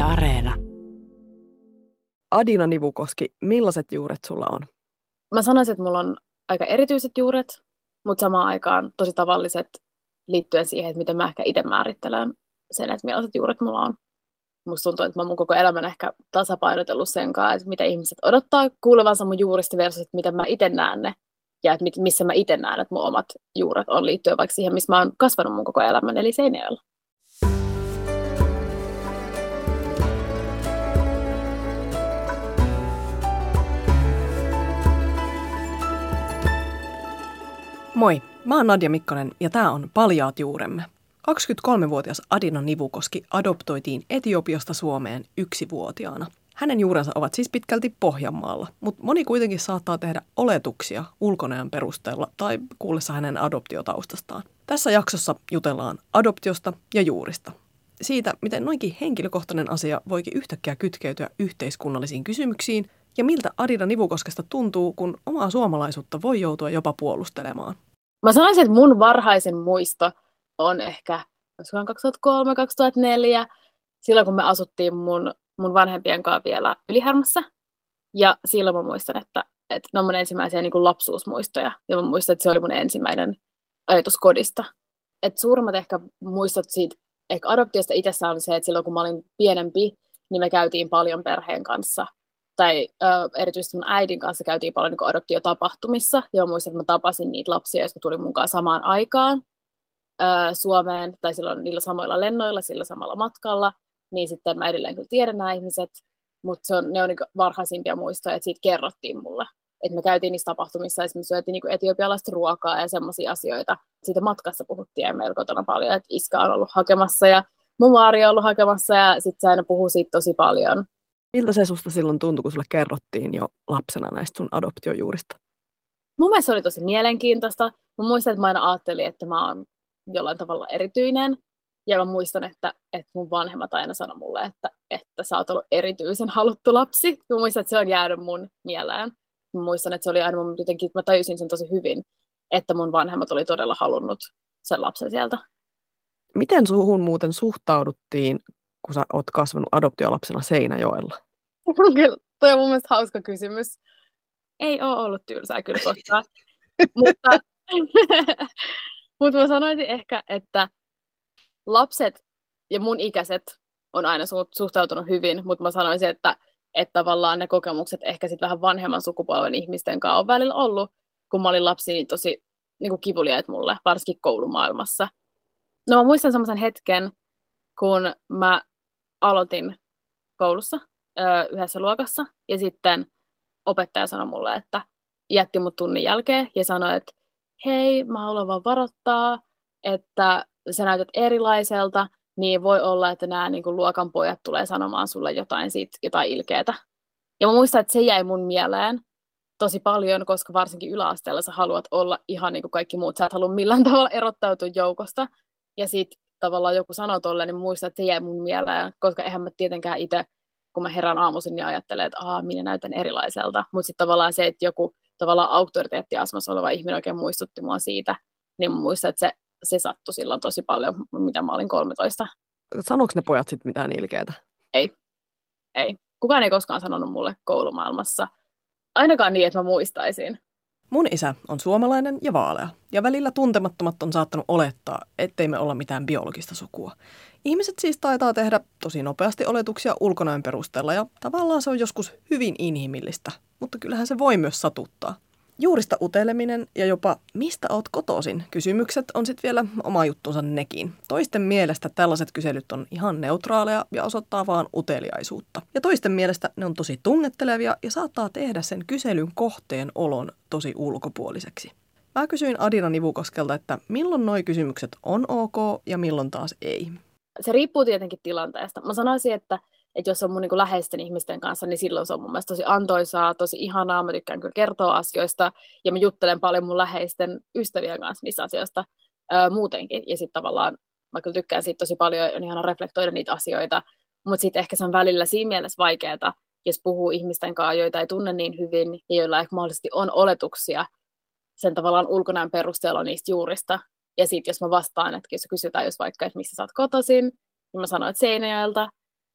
Areena. Adina Nivukoski, millaiset juuret sulla on? Mä sanoisin, että mulla on aika erityiset juuret, mutta samaan aikaan tosi tavalliset liittyen siihen, että miten mä ehkä itse määrittelen sen, että millaiset juuret mulla on. Musta tuntuu, että mä oon mun koko elämän ehkä tasapainotellut sen kanssa, että mitä ihmiset odottaa kuulevansa mun juurista versus, että miten mä itse näen ne. Ja että missä mä itse näen, että mun omat juuret on liittyen vaikka siihen, missä mä oon kasvanut mun koko elämän, eli Seinäjoella. Moi, mä oon Nadia Mikkonen ja tää on Paljaat juuremme. 23-vuotias Adina Nivukoski adoptoitiin Etiopiasta Suomeen 1-vuotiaana. Hänen juurensa ovat siis pitkälti Pohjanmaalla, mutta moni kuitenkin saattaa tehdä oletuksia ulkonäön perusteella tai kuullessa hänen adoptiotaustastaan. Tässä jaksossa jutellaan adoptiosta ja juurista. Siitä, miten noinkin henkilökohtainen asia voikin yhtäkkiä kytkeytyä yhteiskunnallisiin kysymyksiin ja miltä Adina Nivukoskesta tuntuu, kun omaa suomalaisuutta voi joutua jopa puolustelemaan. Mä sanoisin, että mun varhaisin muisto on ehkä 2003-2004, silloin kun me asuttiin mun vanhempien kanssa vielä Ylihärmässä. Ja silloin mä muistan, että ne on mun ensimmäisiä niin kuin lapsuusmuistoja. Ja mä muistan, että se oli mun ensimmäinen ajatus kodista. Et suurimmat ehkä muistot siitä ehkä adoptiosta itsessään on se, että silloin kun mä olin pienempi, niin me käytiin paljon perheen kanssa. Tai erityisesti mun äidin kanssa käytiin paljon niin kuin adoptiotapahtumissa. Ja mä muistan, että mä tapasin niitä lapsia, jotka tuli mukaan samaan aikaan Suomeen. Tai silloin niillä samoilla lennoilla, sillä samalla matkalla. Niin sitten mä edelleen kyllä tiedän nämä ihmiset. Mutta ne on niin kuin varhaisimpia muistoja, että siitä kerrottiin mulle. Että me käytiin niissä tapahtumissa, esimerkiksi syötiin niin kuin etiopialaista ruokaa ja semmoisia asioita. Siitä matkassa puhuttiin ja meillä kotona paljon, että iska on ollut hakemassa ja mun vaari on ollut hakemassa ja sitten se aina puhuu siitä tosi paljon. Miltä se susta silloin tuntui, kun sulle kerrottiin jo lapsena näistä sun adoptiojuurista? Mun mielestä se oli tosi mielenkiintoista. Mä muistan, että mä aina ajattelin, että mä oon jollain tavalla erityinen. Ja mä muistan, että mun vanhemmat aina sanoi mulle, että sä oot ollut erityisen haluttu lapsi. Mä muistan, että se on jäänyt mun mieleen. Mä muistan, että se oli aina mun jotenkin, mä tajusin sen tosi hyvin, että mun vanhemmat oli todella halunnut sen lapsen sieltä. Miten suhun muuten suhtauduttiin, kun sä oot kasvanut adoptiolapsena Seinäjoella? Kyllä, toi on mun mielestä hauska kysymys. Ei ole ollut tylsää kyllä koskaan. mutta mä sanoisin ehkä, että lapset ja mun ikäiset on aina suhtautunut hyvin, mutta mä sanoisin, että tavallaan ne kokemukset ehkä sitten vähän vanhemman sukupolven ihmisten kanssa on välillä ollut, kun mä olin lapsi, niin tosi niin kuin kivuliaita mulle, varsinkin koulumaailmassa. No mä muistan semmoisen hetken, kun mä aloitin koulussa yhdessä luokassa, ja sitten opettaja sanoi mulle, että jätti mut tunnin jälkeen, ja sanoi, että hei, mä haluan vaan varoittaa, että sä näytät erilaiselta, niin voi olla, että nämä niin kuin luokan pojat tulee sanomaan sulle jotain ilkeätä. Ja mä muistan, että se jäi mun mieleen tosi paljon, koska varsinkin yläasteella sä haluat olla ihan niin kuin kaikki muut. Sä et halua millään tavalla erottautua joukosta. Ja sitten tavallaan joku sanoo tolleen, niin muistan, että se jäi mun mieleen, koska eihän mä tietenkään itse, kun mä herään aamuisin, niin ajattelen, että minä näytän erilaiselta. Mutta sitten tavallaan se, että joku tavallaan auktoriteettiasemassa oleva ihminen oikein muistutti mua siitä, niin mä muistan, että se sattui silloin tosi paljon, mitä mä olin 13. Sanoiko ne pojat sitten mitään ilkeätä? Ei. Kukaan ei koskaan sanonut mulle koulumaailmassa. Ainakaan niin, että mä muistaisin. Mun isä on suomalainen ja vaalea, ja välillä tuntemattomat on saattanut olettaa, ettei me olla mitään biologista sukua. Ihmiset siis taitaa tehdä tosi nopeasti oletuksia ulkonäön perusteella, ja tavallaan se on joskus hyvin inhimillistä, mutta kyllähän se voi myös satuttaa. Juurista uteleminen ja jopa mistä oot kotoisin kysymykset on sitten vielä oma juttunsa nekin. Toisten mielestä tällaiset kyselyt on ihan neutraaleja ja osoittaa vaan uteliaisuutta. Ja toisten mielestä ne on tosi tunnettelevia ja saattaa tehdä sen kyselyn kohteen olon tosi ulkopuoliseksi. Mä kysyin Adina Nivukoskelta, että milloin nuo kysymykset on ok ja milloin taas ei. Se riippuu tietenkin tilanteesta. Mä sanoisin, että jos on mun niin kuin läheisten ihmisten kanssa, niin silloin se on mun mielestä tosi antoisaa, tosi ihanaa. Mä tykkään kyllä kertoa asioista ja mä juttelen paljon mun läheisten ystävien kanssa niistä asioista muutenkin. Ja sitten tavallaan mä kyllä tykkään siitä tosi paljon ja on ihana reflektoida niitä asioita. Mutta sitten ehkä se on välillä siinä mielessä vaikeaa, jos puhuu ihmisten kanssa, joita ei tunne niin hyvin ja joilla ehkä mahdollisesti on oletuksia sen tavallaan ulkonäön perusteella niistä juurista. Ja sitten jos mä vastaan, että jos kysytään jos vaikka, että missä sä oot kotoisin, niin mä sanon, että Seinäjoelta.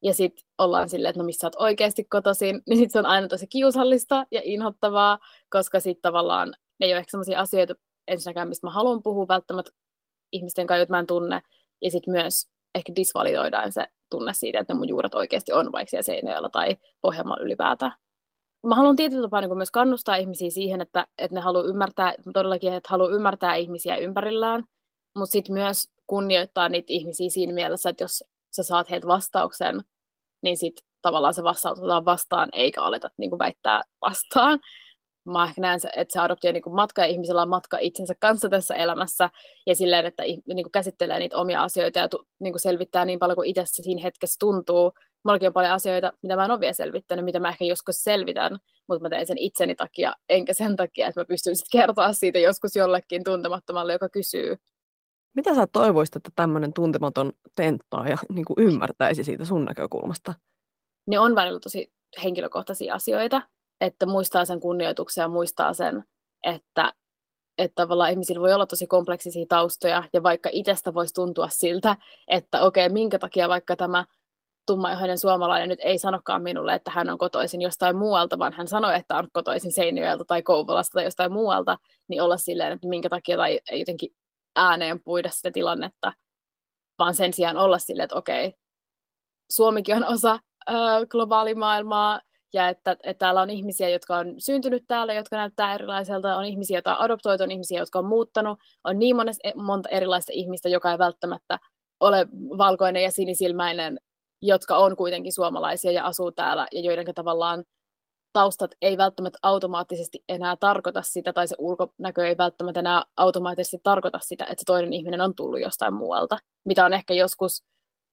ja sitten ollaan silleen, että no missä oot oikeasti kotoisin, niin sitten se on aina tosi kiusallista ja inhottavaa, koska sitten tavallaan ne ei ole ehkä sellaisia asioita ensinnäkään, mistä mä haluan puhua välttämättä ihmisten kanssa, joita mä en tunne, ja sitten myös ehkä disvalidoidaan se tunne siitä, että ne mun juuret oikeasti on vaikka siellä Seinäjoella tai Pohjanmaalla ylipäätään. Mä haluan tietyllä tapaa niin myös kannustaa ihmisiä siihen, että ne haluaa ymmärtää, todellakin, että haluaa ymmärtää ihmisiä ympärillään, mutta sitten myös kunnioittaa niitä ihmisiä siinä mielessä, että jos sä saat heiltä vastauksen, niin sitten tavallaan se vastaus otetaan vastaan, eikä aleta niin kuin väittää vastaan. Mä ehkä näen, että se adoptio niin kuin matka ja ihmisellä on matka itsensä kanssa tässä elämässä ja silleen, että niin kuin käsittelee niitä omia asioita ja niin kuin selvittää niin paljon kuin itse siinä hetkessä tuntuu. Mullakin on paljon asioita, mitä mä en ole vielä selvittänyt, mitä mä ehkä joskus selvitän, mutta mä teen sen itseni takia, enkä sen takia, että mä pystyn sitten kertoa siitä joskus jollekin tuntemattomalle, joka kysyy. Mitä sä toivoisit, että tämmöinen tuntematon tenttaa ja niin kuin ymmärtäisi siitä sun näkökulmasta? Ne on välillä tosi henkilökohtaisia asioita, että muistaa sen kunnioituksen ja muistaa sen, että tavallaan ihmisillä voi olla tosi kompleksisia taustoja, ja vaikka itsestä voisi tuntua siltä, että okei, minkä takia vaikka tämä tummaihoinen suomalainen nyt ei sanokaan minulle, että hän on kotoisin jostain muualta, vaan hän sanoi, että on kotoisin Seinäjoelta tai Kouvolasta tai jostain muualta, niin olla silleen, että minkä takia tai jotenkin ääneen puida sitä tilannetta, vaan sen sijaan olla silleen, että okei, Suomikin on osa globaalimaailmaa, ja että täällä on ihmisiä, jotka on syntynyt täällä, jotka näyttää erilaiselta, on ihmisiä, joita on adoptoitu, on ihmisiä, jotka on muuttanut, on niin monta erilaista ihmistä, joka ei välttämättä ole valkoinen ja sinisilmäinen, jotka on kuitenkin suomalaisia ja asuu täällä, ja joiden tavallaan taustat ei välttämättä automaattisesti enää tarkoita sitä, tai se ulkonäkö ei välttämättä enää automaattisesti tarkoita sitä, että se toinen ihminen on tullut jostain muualta, mitä on ehkä joskus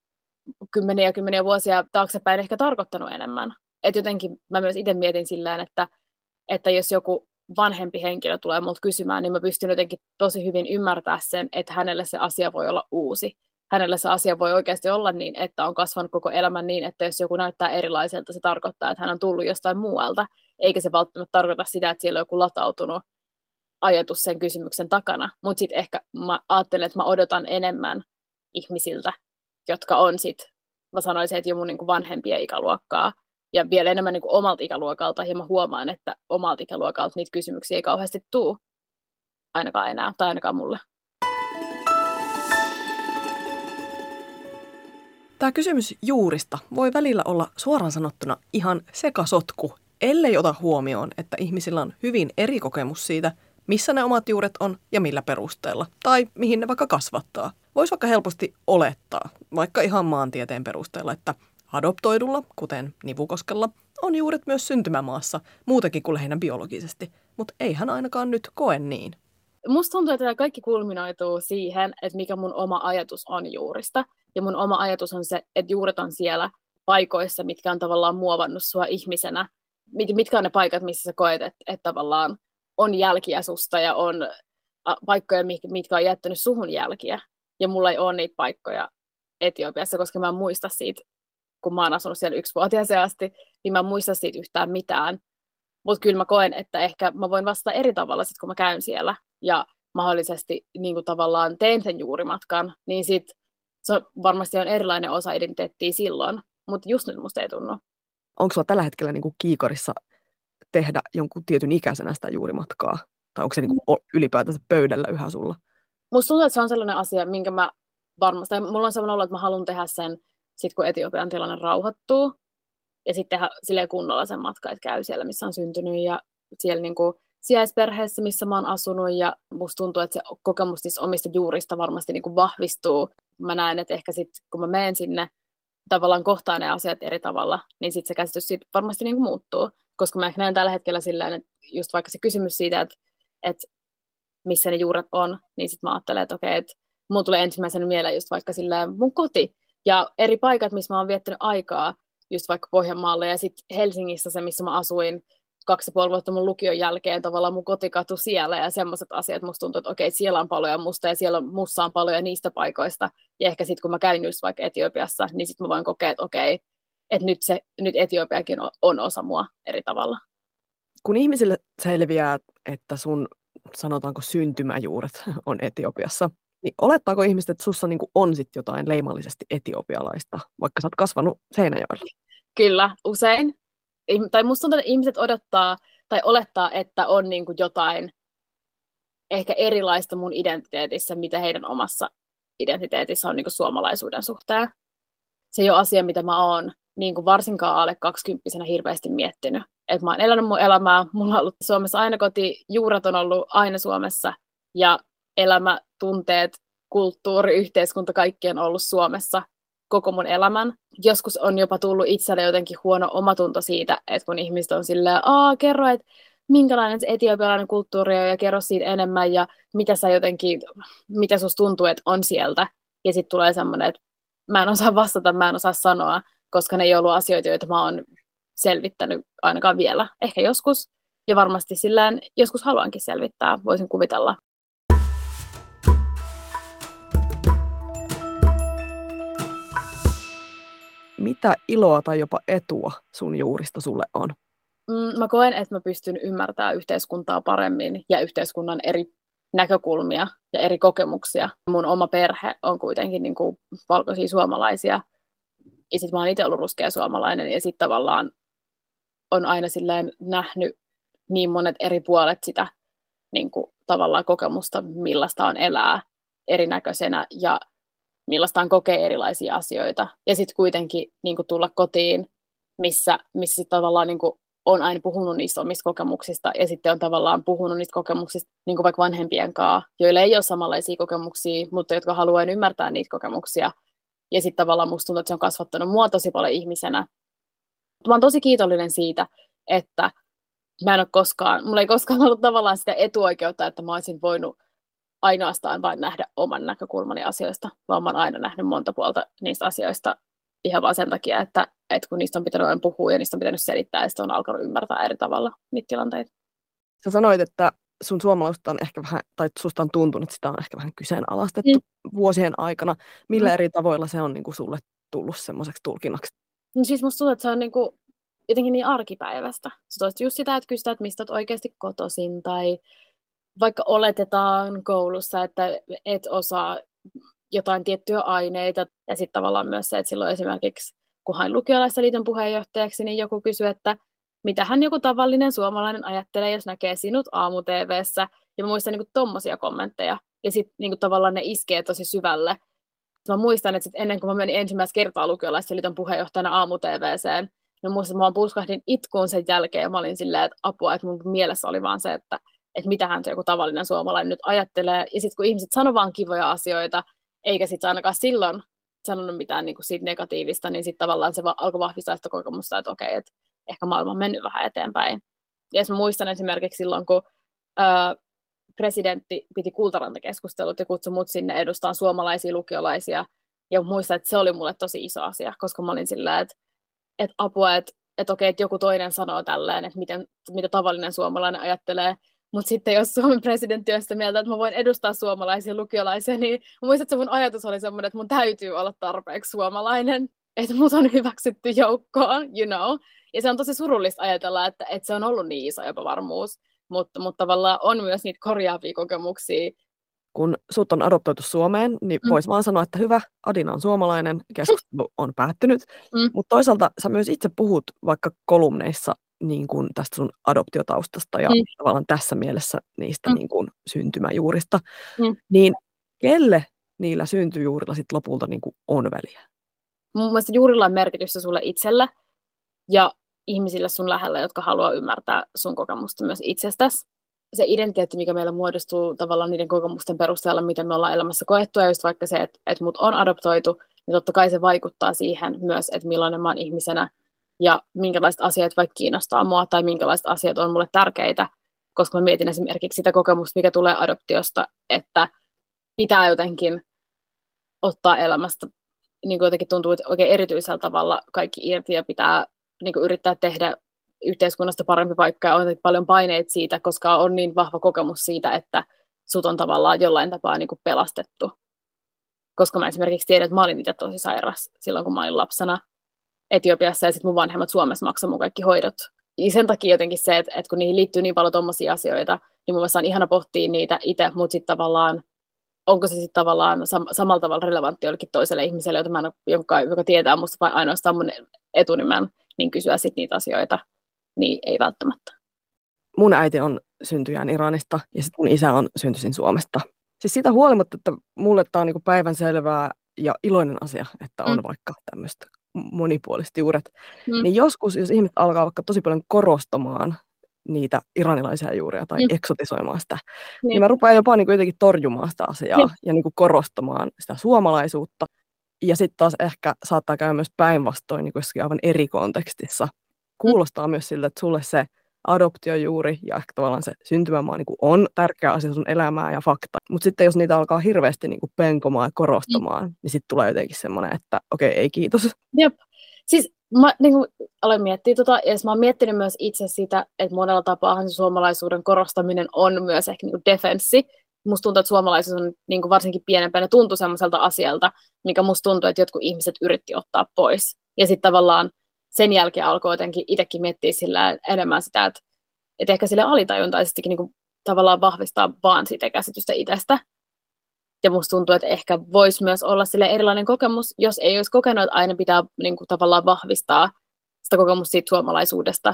kymmeniä vuosia taaksepäin ehkä tarkoittanut enemmän. Että jotenkin mä myös itse mietin sillään, että jos joku vanhempi henkilö tulee multa kysymään, niin mä pystyn jotenkin tosi hyvin ymmärtämään sen, että hänelle se asia voi olla uusi. Hänelle se asia voi oikeasti olla niin, että on kasvanut koko elämän niin, että jos joku näyttää erilaiselta, se tarkoittaa, että hän on tullut jostain muualta. Eikä se välttämättä tarkoita sitä, että siellä on joku latautunut ajatus sen kysymyksen takana. Mutta sitten ehkä mä ajattelen, että mä odotan enemmän ihmisiltä, jotka on sitten, mä sanoisin, että jo mun niin kuin vanhempia ikäluokkaa, ja vielä enemmän niin kuin omalta ikäluokalta, ja mä huomaan, että omalta ikäluokalta niitä kysymyksiä ei kauheasti tule, ainakaan enää, tai ainakaan mulle. Tämä kysymys juurista voi välillä olla suoraan sanottuna ihan sekasotku, ellei ota huomioon, että ihmisillä on hyvin eri kokemus siitä, missä ne omat juuret on ja millä perusteella, tai mihin ne vaikka kasvattaa. Voisi vaikka helposti olettaa, vaikka ihan maantieteen perusteella, että adoptoidulla, kuten Nivukoskella, on juuret myös syntymämaassa, muutenkin kuin lähinnä biologisesti, mutta ei hän ainakaan nyt koe niin. Musta tuntuu, että tämä kaikki kulminoituu siihen, että mikä mun oma ajatus on juurista. Ja mun oma ajatus on se, että juuret on siellä paikoissa, mitkä on tavallaan muovannut sua ihmisenä. Mitkä on ne paikat, missä sä koet, että tavallaan on jälkiä susta ja on paikkoja, mitkä on jättänyt suhun jälkiä. Ja mulla ei ole niitä paikkoja Etiopiassa, koska mä en muista siitä, kun mä oon asunut siellä 1-vuotiaaseen asti, niin mä en muista siitä yhtään mitään. Mutta kyllä mä koen, että ehkä mä voin vastata eri tavalla sit, kun mä käyn siellä ja mahdollisesti niin kuin tavallaan teen sen juurimatkan, niin sit se varmasti on erilainen osa identiteettiä silloin, mutta just nyt musta ei tunnu. Onko sulla tällä hetkellä niin kuin kiikarissa tehdä jonkun tietyn ikäisenä sitä juurimatkaa? Tai onko se niin kuin ylipäätänsä pöydällä yhä sulla? Musta tuntuu, että se on sellainen asia, minkä mä varmasti, tai mulla on sellainen olo, että mä haluan tehdä sen sit kun Etiopian tilanne rauhoittuu, ja sitten tehdä silleen kunnolla sen matka, että käy siellä, missä on syntynyt, ja siellä niin kuin sijaisperheessä, missä mä oon asunut, ja musta tuntuu, että se kokemus omista juurista varmasti niin kuin vahvistuu. Mä näen, että ehkä sitten, kun mä menen sinne, tavallaan kohtaan ne asiat eri tavalla, niin sitten se käsitys siitä varmasti niin kuin muuttuu. Koska mä ehkä näen tällä hetkellä silleen, että just vaikka se kysymys siitä, että missä ne juuret on, niin sitten mä ajattelen, että okei, että mun tulee ensimmäisenä mieleen just vaikka silleen mun koti, ja eri paikat, missä mä oon viettänyt aikaa, just vaikka Pohjanmaalla, ja sitten Helsingissä se, missä mä asuin 2,5 vuotta mun lukion jälkeen, tavallaan mun kotikatu siellä, ja semmoiset asiat, musta tuntuu, että okei, siellä on paljon musta, ja siellä musta on paljon niistä paikoista, ja ehkä sitten kun mä käyn just vaikka Etiopiassa, niin sitten mä voin kokea, että okei, että nyt Etiopiakin on osa mua eri tavalla. Kun ihmisille selviää, että sun, sanotaanko syntymäjuuret on Etiopiassa, niin olettaako ihmiset, että sussa niin kuin on sit jotain leimallisesti etiopialaista, vaikka sä oot kasvanut Seinäjoella? Kyllä, usein. Tai musta tuntuu, että ihmiset odottaa tai olettaa, että on niin kuin jotain ehkä erilaista mun identiteetissä, mitä heidän omassa identiteetissä on niin kuin suomalaisuuden suhteen. Se ei ole asia, mitä mä oon niin kuin varsinkaan alle 20-vuotiaana hirveästi miettinyt. Että mä oon elänyt mun elämää, mulla on ollut Suomessa aina koti, juuret on ollut aina Suomessa ja elämä, tunteet, kulttuuri, yhteiskunta, kaikki on ollut Suomessa koko mun elämän. Joskus on jopa tullut itselle jotenkin huono omatunto siitä, että kun ihmiset on silleen, kerro, että minkälainen se etiopialainen kulttuuri on ja kerro siitä enemmän ja mitä susta tuntuu, että on sieltä. Ja sitten tulee semmoinen, että mä en osaa vastata, mä en osaa sanoa, koska ne ei ollut asioita, joita mä oon selvittänyt ainakaan vielä. Ehkä joskus, ja varmasti sillään joskus haluankin selvittää, voisin kuvitella. Mitä iloa tai jopa etua sun juurista sulle on? Mä koen, että mä pystyn ymmärtämään yhteiskuntaa paremmin ja yhteiskunnan eri näkökulmia ja eri kokemuksia. Mun oma perhe on kuitenkin niin kuin valkoisia suomalaisia. Ja sit mä oon itse ollut ruskea suomalainen ja sit tavallaan on aina silleen nähnyt niin monet eri puolet sitä niin kuin tavallaan kokemusta, millaista on elää erinäköisenä ja millaista on kokea erilaisia asioita. Ja sitten kuitenkin niin kuin tulla kotiin, missä sit tavallaan niin kuin on aina puhunut niistä omista kokemuksista ja sitten on tavallaan puhunut niistä kokemuksista niin kuin vaikka vanhempien kanssa, joilla ei ole samanlaisia kokemuksia, mutta jotka haluaa ymmärtää niitä kokemuksia. Ja sitten tavallaan musta tuntuu, että se on kasvattanut mua tosi paljon ihmisenä. Mä oon tosi kiitollinen siitä, että mulla ei koskaan ollut tavallaan sitä etuoikeutta, että mä olisin voinut ainoastaan vain nähdä oman näkökulmani asioista, vaan mä oon aina nähnyt monta puolta niistä asioista ihan vaan sen takia, että kun niistä on pitänyt aina puhua ja niistä on pitänyt selittää ja sitten on alkanut ymmärtää eri tavalla niitä tilanteita. Sä sanoit, että sun suomalaisuutta on ehkä vähän, tai susta on tuntunut, että sitä on ehkä vähän kyseenalaistettu vuosien aikana. Millä eri tavoilla se on niin kuin sulle tullut semmoiseksi tulkinnaksi? No siis musta tuntuu, että se on niin kuin jotenkin niin arkipäivästä. Se toista just sitä, että kysytään, että mistä olet oikeasti kotoisin, tai vaikka oletetaan koulussa, että et osaa jotain tiettyjä aineita. Ja sitten tavallaan myös se, että silloin esimerkiksi, kun hain lukiolaisliiton puheenjohtajaksi, niin joku kysyi, että mitähän joku tavallinen suomalainen ajattelee, jos näkee sinut aamu-tv:ssä. Ja mä muistan niin tommosia kommentteja. Ja sitten niin tavallaan ne iskee tosi syvälle. Mä muistan, että sit ennen kuin mä menin ensimmäistä kertaa lukiolaisliiton puheenjohtajana aamu-tv:seen, mä muistan, että mä pulskahdin itkuun sen jälkeen. Ja mä olin silleen, että apua, että mun mielessä oli vaan se, että mitähän se joku tavallinen suomalainen nyt ajattelee. Ja sitten kun ihmiset sanoo vaan kivoja asioita, eikä sitten ainakaan silloin sanonut mitään niin kuin siitä negatiivista, niin sitten tavallaan se alkoi vahvistaa sitä kokemusta, että okei, että ehkä maailma on mennyt vähän eteenpäin. Ja mä muistan esimerkiksi silloin, kun presidentti piti Kultaranta-keskustelut ja kutsui mut sinne edustaan suomalaisia lukiolaisia. Ja muistan, että se oli mulle tosi iso asia, koska mä olin sillä, että apua, että okei, että joku toinen sanoo tälleen, että mitä tavallinen suomalainen ajattelee. Mutta sitten jos Suomen presidentti on sitä mieltä, että mä voin edustaa suomalaisia lukiolaisia, niin muistan, että se mun ajatus oli semmoinen, että mun täytyy olla tarpeeksi suomalainen, että mut on hyväksytty joukkoon, you know. Ja se on tosi surullista ajatella, että se on ollut niin iso epävarmuus, mutta tavallaan on myös niitä korjaavia kokemuksia. Kun sut on adoptoitu Suomeen, niin vois vaan sanoa, että hyvä, Adina on suomalainen, keskustelu on päättynyt. Mutta toisaalta sä myös itse puhut vaikka kolumneissa niin kuin tästä sun adoptiotaustasta ja tavallaan tässä mielessä niistä niin kuin syntymäjuurista. Niin kelle niillä syntyjuurilla sit lopulta niin kuin on väliä? Mun mielestä juurilla on merkitystä sulle itselle ja ihmisille sun lähellä, jotka haluaa ymmärtää sun kokemusta myös itsestäsi. Se identiteetti, mikä meillä muodostuu tavallaan niiden kokemusten perusteella, mitä me ollaan elämässä koettu, ja just vaikka se, että mut on adoptoitu, niin totta kai se vaikuttaa siihen myös, että millainen mä oon ihmisenä ja minkälaiset asiat vaikka kiinnostaa mua tai minkälaiset asiat on mulle tärkeitä, koska mä mietin esimerkiksi sitä kokemusta, mikä tulee adoptiosta, että pitää jotenkin ottaa elämästä, niin kuin jotenkin tuntuu, että oikein erityisellä tavalla kaikki irti ja pitää niin kuin yrittää tehdä yhteiskunnasta parempi paikka ja on paljon paineita siitä, koska on niin vahva kokemus siitä, että sut on tavallaan jollain tapaa niin kuin pelastettu. Koska mä esimerkiksi tiedän, että mä olin itse tosi sairas silloin, kun mä olin lapsena Etiopiassa ja sitten mun vanhemmat Suomessa maksoi mun kaikki hoidot. Ja sen takia jotenkin se, että kun niihin liittyy niin paljon tommosia asioita, niin mun mielestä on ihana pohtia niitä itse, mutta sitten tavallaan onko se sitten tavallaan samalla tavalla relevantti jollekin toiselle ihmiselle, joka tietää musta vain ainoastaan mun etunimen, niin kysyä sitten niitä asioita, niin ei välttämättä. Mun äiti on syntyjään Iranista ja sitten mun isä on syntyisin Suomesta. Siis siitä huolimatta, että mulle tämä on niinku päivänselvää ja iloinen asia, että on vaikka tämmöistä monipuoliset juuret, niin joskus, jos ihmiset alkaa vaikka tosi paljon korostamaan niitä iranilaisia juuria tai eksotisoimaan sitä, niin mä rupean jopa niinku jotenkin torjumaan sitä asiaa ja niinku korostamaan sitä suomalaisuutta. Ja sitten taas ehkä saattaa käydä myös päinvastoin niin jossakin aivan eri kontekstissa. Kuulostaa myös siltä, että sulle se adoptiojuuri ja ehkä tavallaan se syntymämaa niin on tärkeä asia sun elämää ja fakta. Mutta sitten jos niitä alkaa hirveästi niin penkomaan ja korostamaan, niin sitten tulee jotenkin semmoinen, että okei, ei kiitos. Jep. Siis mä niin aloin miettiä ja mä oon miettinyt myös itse sitä, että monella tapaa se suomalaisuuden korostaminen on myös ehkä niin defenssi. Musta tuntuu, että suomalaisuus on niin varsinkin pienempänä tuntuu semmoiselta asialta, mikä musta tuntuu, että jotkut ihmiset yritti ottaa pois. Ja sitten tavallaan sen jälkeen alkoi jotenkin itsekin miettiä sillä enemmän sitä, että ehkä sille alitajuntaisestikin niin tavallaan vahvistaa vaan sitä käsitystä itsestä. Ja musta tuntuu, että ehkä voisi myös olla sille erilainen kokemus, jos ei olisi kokenut, että aina pitää niin kuin, tavallaan vahvistaa sitä kokemusta siitä suomalaisuudesta.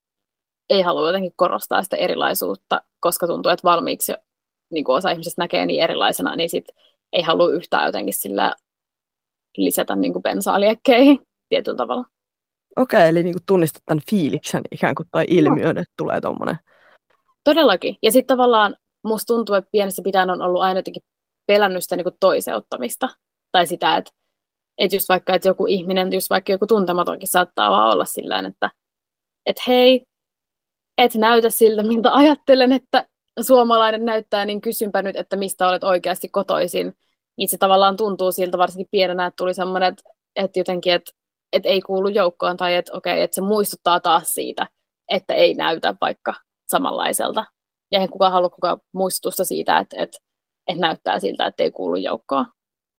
Ei halua jotenkin korostaa sitä erilaisuutta, koska tuntuu, että valmiiksi niin kuin osa ihmisistä näkee niin erilaisena, niin sit ei halua yhtään jotenkin sillä lisätä niin kuin bensaa liekkeihin tietyllä tavalla. Okei, eli niin kuin tunnistat tämän fiiliksen ikään kuin tai ilmiön, että tulee tommoinen. Todellakin. Ja sitten tavallaan musta tuntuu, että pienessä pitäen on ollut aina jotenkin pelännyt sitä niin kuin toiseuttamista. Tai sitä, että just vaikka että joku ihminen, just vaikka joku tuntematonkin saattaa vaan olla sillään, että hei, et näytä siltä, miltä ajattelen, että suomalainen näyttää, niin kysynpä nyt, että mistä olet oikeasti kotoisin. Niin se tavallaan tuntuu siltä, varsinkin pienenä, että tuli semmoinen, että jotenkin, että ei kuulu joukkoon, tai että okei, että se muistuttaa taas siitä, että ei näytä vaikka samanlaiselta. Ja eihän kukaan halua kukaan muistutusta siitä, että näyttää siltä, että ei kuulu joukkoon.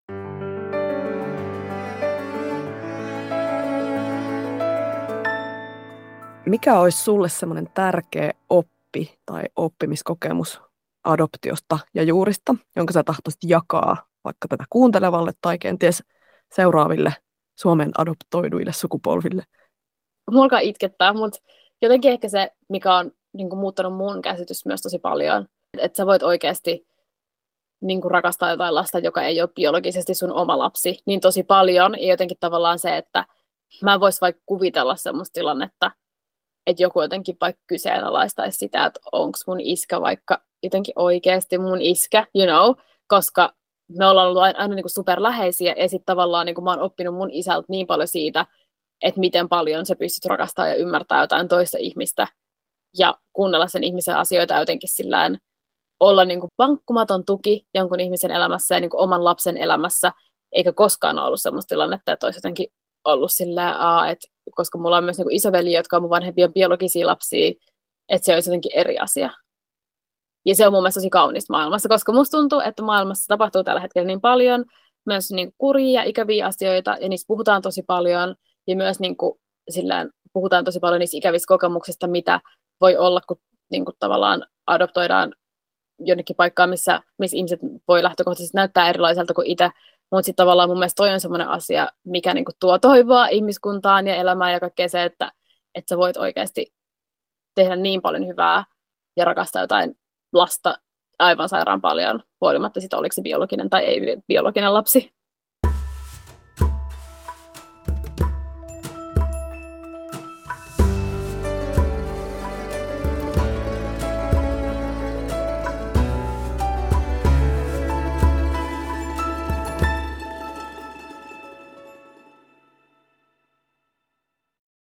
Mikä olisi sulle semmoinen tärkeä oppi tai oppimiskokemus adoptiosta ja juurista, jonka sä tahtoisit jakaa vaikka tätä kuuntelevalle tai kenties seuraaville Suomen adoptoiduille sukupolville? Mulkaan itkettää, mutta jotenkin ehkä se, mikä on niin kuin, muuttanut mun käsitys myös tosi paljon, että sä voit oikeasti niin kuin, rakastaa jotain lasta, joka ei ole biologisesti sun oma lapsi, niin tosi paljon. Ja jotenkin tavallaan se, että mä en voisi vaikka kuvitella semmoista tilannetta, että joku jotenkin vaikka kyseenalaistaisi sitä, että onko mun iskä vaikka jotenkin oikeasti mun iskä, koska me ollaan ollut aina niin kuin superläheisiä, ja sitten tavallaan niin kuin mä oon oppinut mun isältä niin paljon siitä, että miten paljon sä pystyt rakastamaan ja ymmärtää jotain toista ihmistä, ja kuunnella sen ihmisen asioita jotenkin sillään, olla niin kuin vankkumaton tuki jonkun ihmisen elämässä ja niin kuin oman lapsen elämässä, eikä koskaan ollut semmoista tilannetta, että olisi jotenkin ollut sillään, että koska mulla on myös niin kuin isoveli, jotka on mun vanhempia biologisia lapsia, että se olisi jotenkin eri asia. Ja se on mun mielestä tosi kaunista maailmassa, koska musta tuntuu, että maailmassa tapahtuu tällä hetkellä niin paljon myös niin kurjia ja ikäviä asioita, ja niistä puhutaan tosi paljon, ja myös niin kuin, sillään, puhutaan tosi paljon niistä ikävistä kokemuksista, mitä voi olla, kun niin kuin, tavallaan adoptoidaan jonnekin paikkaan, missä ihmiset voi lähtökohtaisesti näyttää erilaiselta kuin itse, mutta sitten tavallaan mun mielestä toi on semmoinen asia, mikä niin kuin, tuo toivoa ihmiskuntaan ja elämään ja kaikkea se, että sä voit oikeasti tehdä niin paljon hyvää ja rakastaa jotain lasta aivan sairaan paljon, huolimatta siitä, oliko se biologinen tai ei biologinen lapsi.